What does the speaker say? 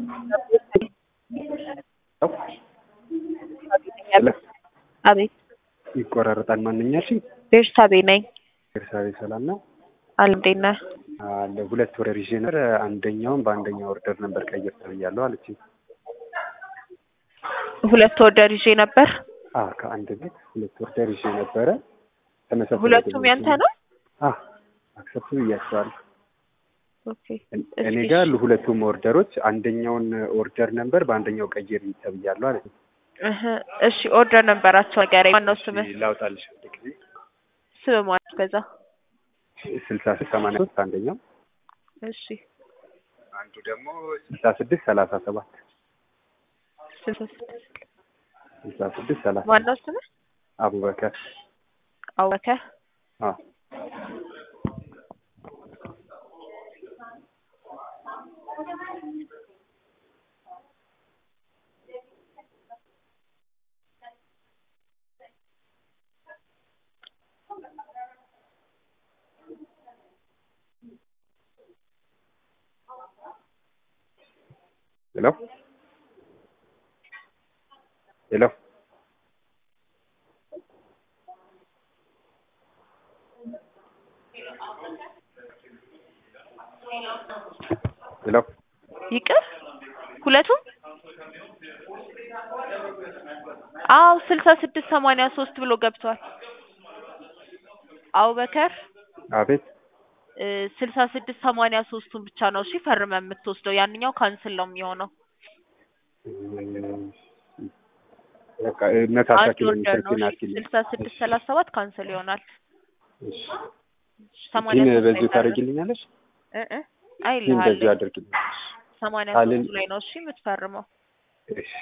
አቤት ይቆራረጣል። ማንኛችን ቤርሳቤ ነኝ። ቤርሳቤ ሰላም ነው አለም ጤና አለ። ሁለት ወርደር ይዤ ነበር። አንደኛውን በአንደኛው ኦርደር ነበር ቀይር ተብያለሁ አለችኝ። ሁለት ወርደር ይዤ ነበር። ከአንድ ቤት ሁለት ወርደር ይዤ ነበረ። ተመሳሳይ ሁለቱም ያንተ ነው? አክሰፕት ብያቸዋለሁ። ኦኬ እኔ ጋር ያሉ ሁለቱም ኦርደሮች አንደኛውን ኦርደር ነበር በአንደኛው ቀይር ተብያለሁ አለችኝ። እሺ ኦርደር ነበራቸው ንገረኝ። ማነው ስምህ? ላውጣልሽ ጊዜ ስም ማለት ከዛ 6683 አንደኛው። እሺ አንዱ ደግሞ 6637 6637 ማነው ስምህ? አቡበከር አቡበከር። ሄሎ ሄሎ ሄሎ ይቅር ሁለቱም 6683 ብሎ ገብቷል። አቡበከር አቤት 6683ቱን ብቻ ነው እሺ ፈርመህ የምትወስደው። ያንኛው ካንስል ነው የሚሆነው። በቃ መታሳኪ ነው ኦርደር ነው የሚሰጥናት 6637 ካንስል ይሆናል። እሺ 83 በዚህ ታደርጊልኛለሽ? አይልሃል። በዚህ አድርጊልኝ። 83 ላይ ነው እሺ የምትፈርመው። እሺ